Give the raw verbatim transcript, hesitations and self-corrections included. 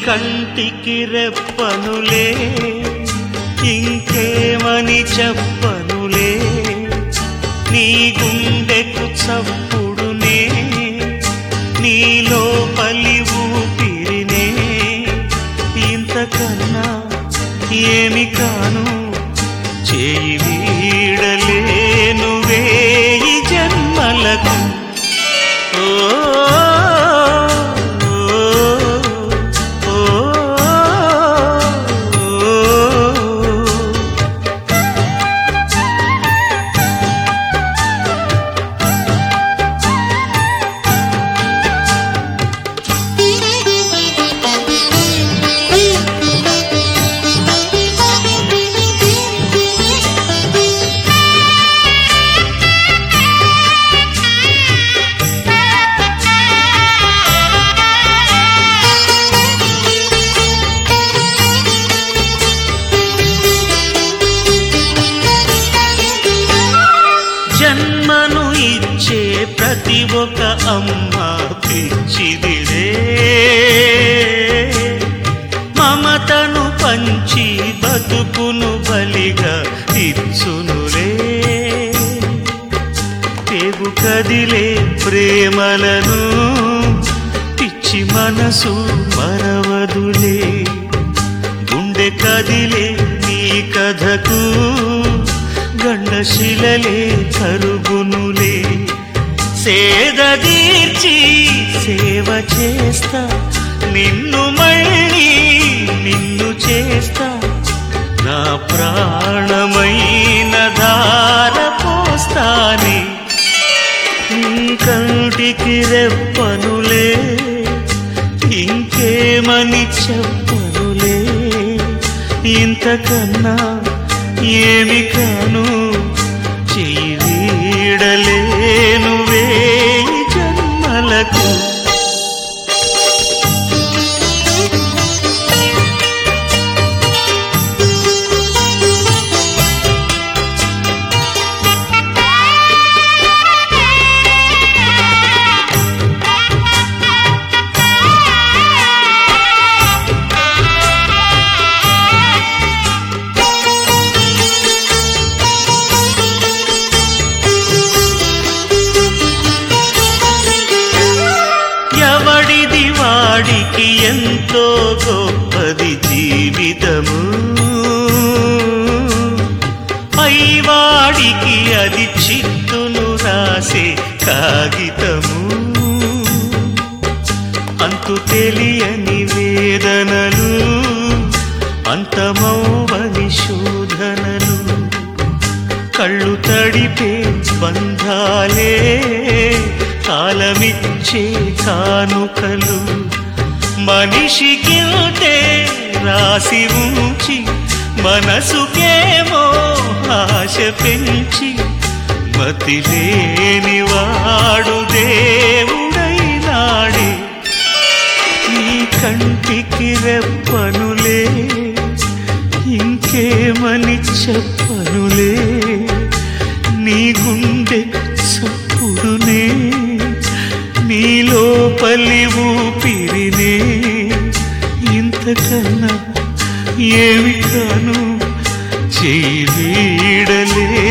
కంటికి రెప్పనులే ఇంకేమని చెప్పనులే నీ గుండెకు చప్పుడునే నీ లోపలి ఊపిరినే ఇంతకన్నా ఏమి కాను చేయి వీడలేను వేయి జన్మలకు ఓ జన్మను ఇచ్చే ప్రతి ఒక్క అమ్మ పిచ్చిదిరే మమతను పంచి బతుకును బలిగా ఇచ్చునులే పేగు కదిలే ప్రేమలను పిచ్చి మనసు మరవదులే గుండె కదిలే నీ కథకు గండశిలలే కరుగునులే సేదదీర్చి సేవ చేస్తా నిన్ను మళ్ళీ నిన్ను చేస్తా నా ప్రాణమైన ధార పోస్తానే నీ కంటికి రెప్పనులే ఇంకేమని చెప్పనులే ఇంతకన్నా ఏమి కాను చెయ్యి వీడలేను వేయి జన్మలకు వాడికి ఎంతో గొప్పది జీవితము పైవాడికి అది చిత్తును రాసే కాగితము అంతు తెలియని వేదనలు అంతమౌవని శోధనలు కళ్ళు తడిపే బంధాలే కాలమిచ్చే కానుకలు మనిషికింతే రాసి ఉంచి మనసుకేమో ఆశ పెంచి మతిలేని వాడు దేవుడైనాడే నీ కంటికి రెప్పనులే ఇంకేమని చెప్పనులే నీ గుండె చప్పుడునే నీ లోపలి ఊపిరినే ఇంతకన్నా ఏమి కాను చెయ్యి వీడలే